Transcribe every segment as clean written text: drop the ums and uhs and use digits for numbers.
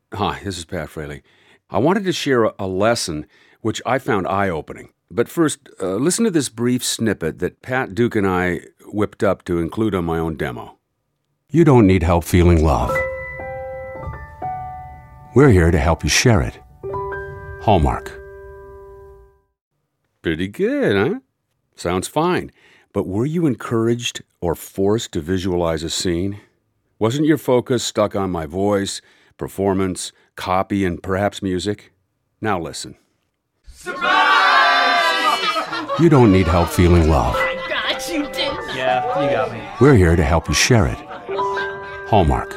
Hi, this is Pat Fraley. I wanted to share a lesson which I found eye-opening. But first, listen to this brief snippet that Pat Duke and I whipped up to include on my own demo. You don't need help feeling love. We're here to help you share it. Hallmark. Pretty good, huh? Sounds fine. But were you encouraged or forced to visualize a scene? Wasn't your focus stuck on my voice, performance, copy, and perhaps music? Now listen. Surprise! You don't need help feeling love. I got you, didn't I? Yeah, you got me. We're here to help you share it. Hallmark.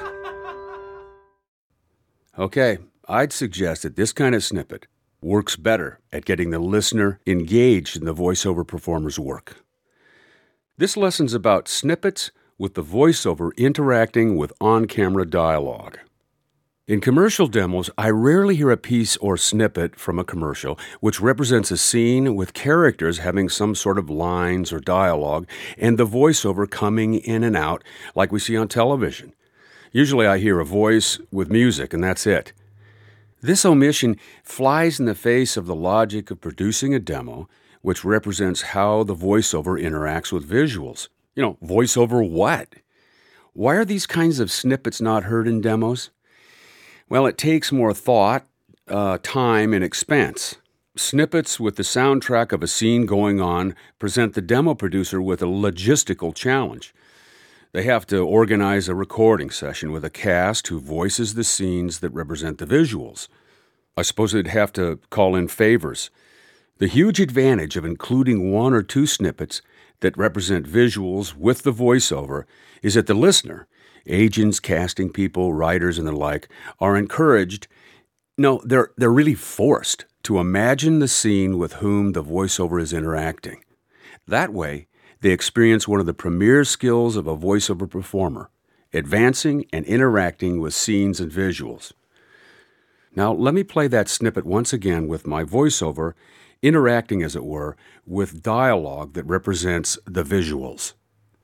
Okay, I'd suggest that this kind of snippet works better at getting the listener engaged in the voiceover performer's work. This lesson's about snippets with the voiceover interacting with on-camera dialogue. In commercial demos, I rarely hear a piece or snippet from a commercial which represents a scene with characters having some sort of lines or dialogue and the voiceover coming in and out like we see on television. Usually I hear a voice with music and that's it. This omission flies in the face of the logic of producing a demo which represents how the voiceover interacts with visuals. Voice over what? Why are these kinds of snippets not heard in demos? Well, it takes more thought, time, and expense. Snippets with the soundtrack of a scene going on present the demo producer with a logistical challenge. They have to organize a recording session with a cast who voices the scenes that represent the visuals. I suppose they'd have to call in favors. The huge advantage of including one or two snippets that represent visuals with the voiceover is that the listener, agents, casting people, writers, and the like, are encouraged, they're really forced to imagine the scene with whom the voiceover is interacting. That way, they experience one of the premier skills of a voiceover performer, advancing and interacting with scenes and visuals. Now, let me play that snippet once again with my voiceover, interacting, as it were, with dialogue that represents the visuals.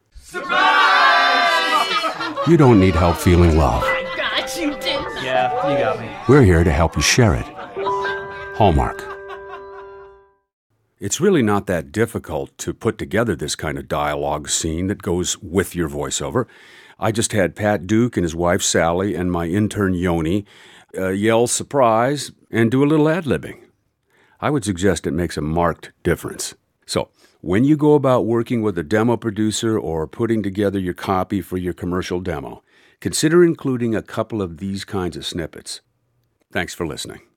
Surprise! You don't need help feeling love. I got you, didn't I? Yeah, you got me. We're here to help you share it. Hallmark. It's really not that difficult to put together this kind of dialogue scene that goes with your voiceover. I just had Pat Duke and his wife Sally and my intern Yoni yell surprise and do a little ad-libbing. I would suggest it makes a marked difference. So, when you go about working with a demo producer or putting together your copy for your commercial demo, consider including a couple of these kinds of snippets. Thanks for listening.